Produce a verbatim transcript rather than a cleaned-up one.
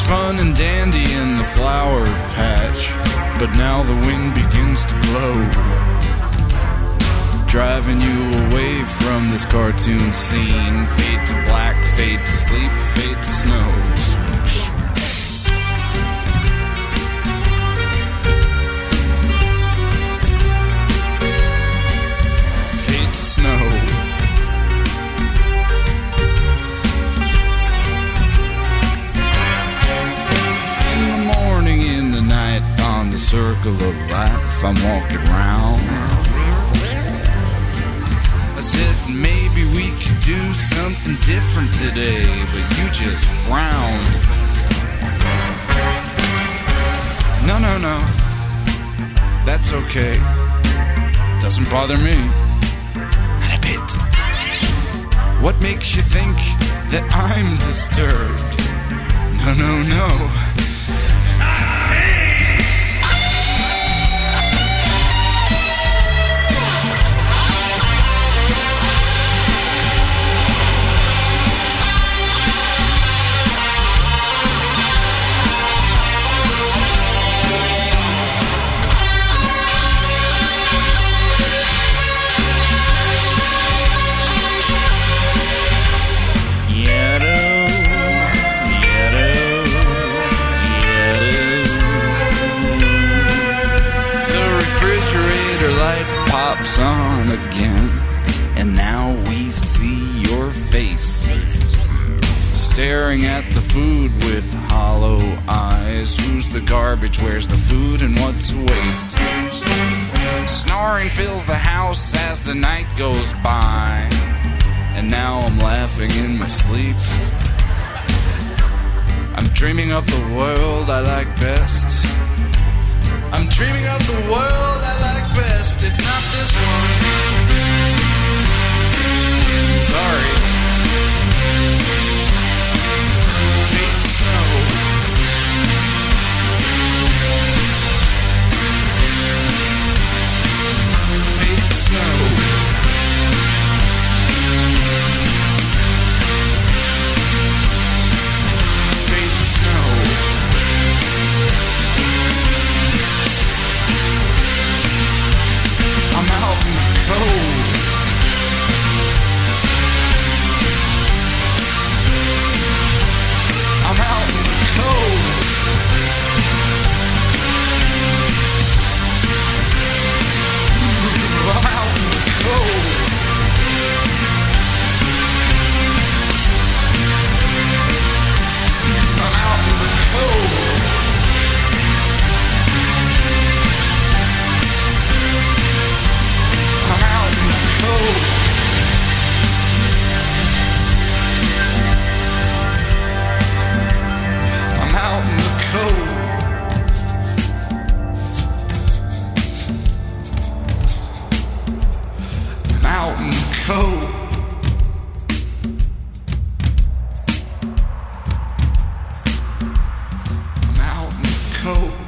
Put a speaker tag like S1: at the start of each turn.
S1: fun and dandy in the flower patch, but now the wind begins to blow, driving you away from this cartoon scene. Fade to black, fade to sleep, fade to snow. Fade to snow. In the morning, in the night, on the circle of life, I'm walking round. I said maybe we could do something different today, but you just frowned. No, no, no. That's okay. Doesn't bother me. Not a bit. What makes you think that I'm disturbed? No, no, no. Pops on again, and now we see your face, staring at the food with hollow eyes. Who's the garbage, where's the food, and what's a waste? Snoring fills the house as the night goes by, and now I'm laughing in my sleep. I'm dreaming of the world I like best. I'm dreaming of the world I like best. It's not this one. Sorry. Fade to snow. Fade to snow. Fade to snow. I'm out in the cold. I'm out in the cold. I'm out in the cold. I'm out in the cold. I'm out in the cold. I'm out in the cold. I'm out in the cold. I'm out in the cold.